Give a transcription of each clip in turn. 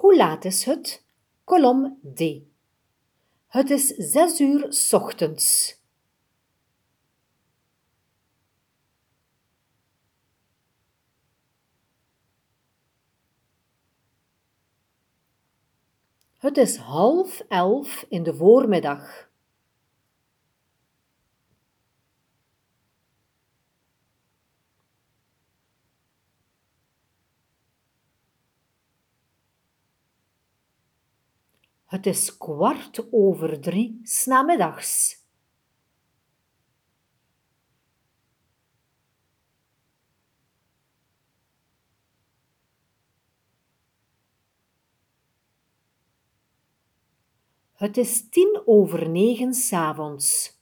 Hoe laat is het? Kolom D. Het is 6 uur 's ochtends. Het is 10:30 in de voormiddag. Het is 2:15 's namiddags. Het is 9:10 's avonds.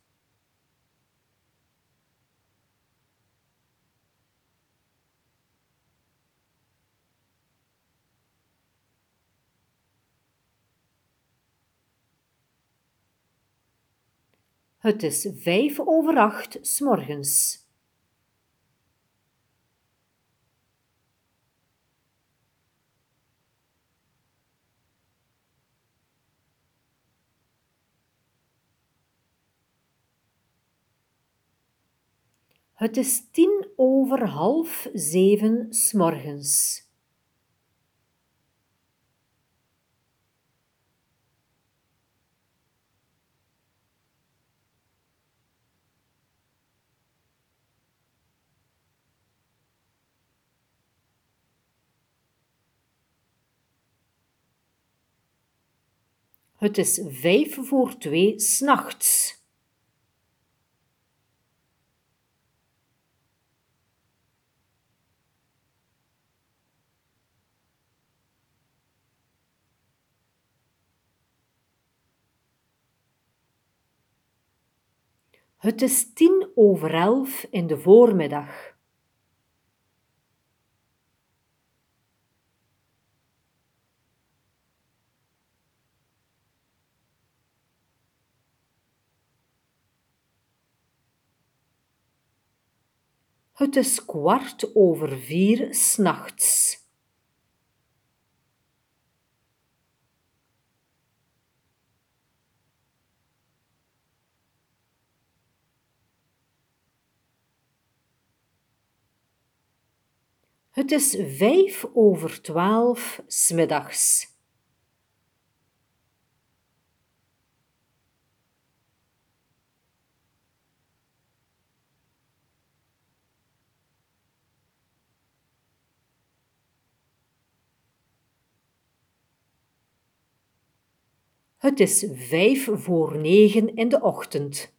Het is 7:05 's morgens. Het is 7:10 's morgens. Het is 2:05 's nachts. Het is 11:10 in de voormiddag. Het is 4:15 's nachts. Het is 5:12 's middags. Het is 9:05 in de ochtend.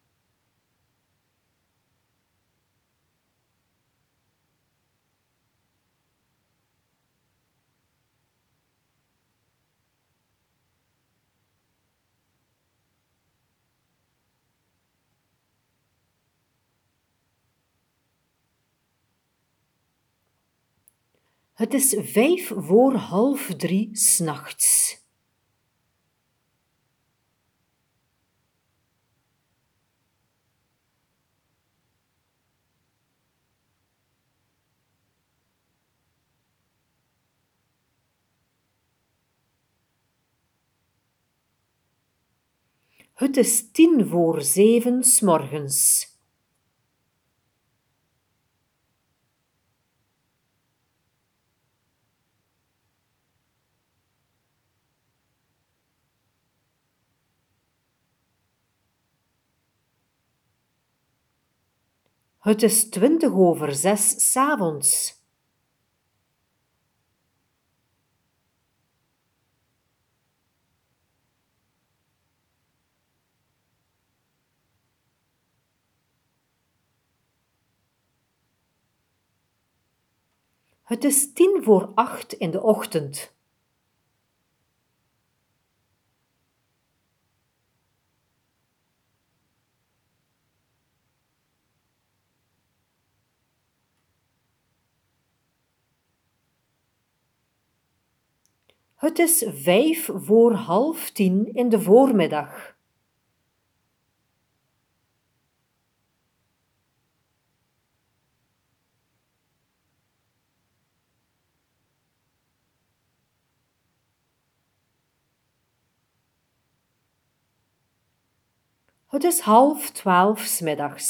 Het is 2:55 's nachts. Het is 7:10 's morgens. Het is 6:20 's avonds. Het is 7:50 in de ochtend. Het is 10:05 in de voormiddag. Het is 11:30 's middags.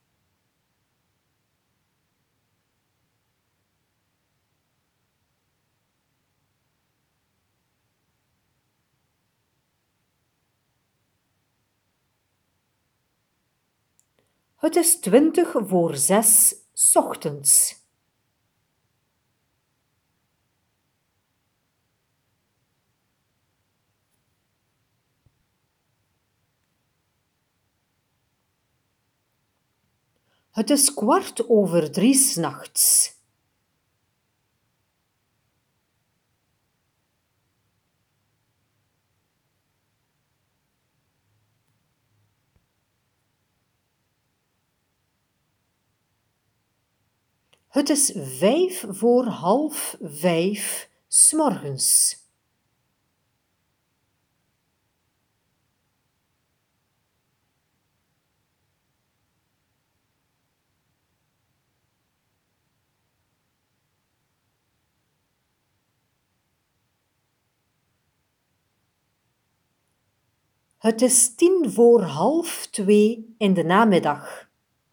Het is 6:20 's ochtends. Het is 3:15 's nachts. Het is 5:45 's morgens. Het is 2:10 in de namiddag.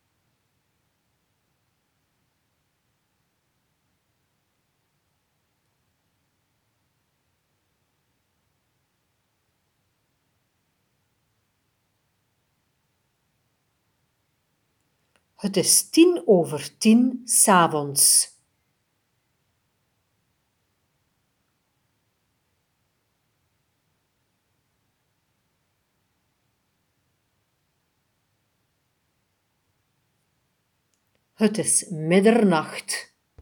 Het is 10:10 's avonds. Het is middernacht.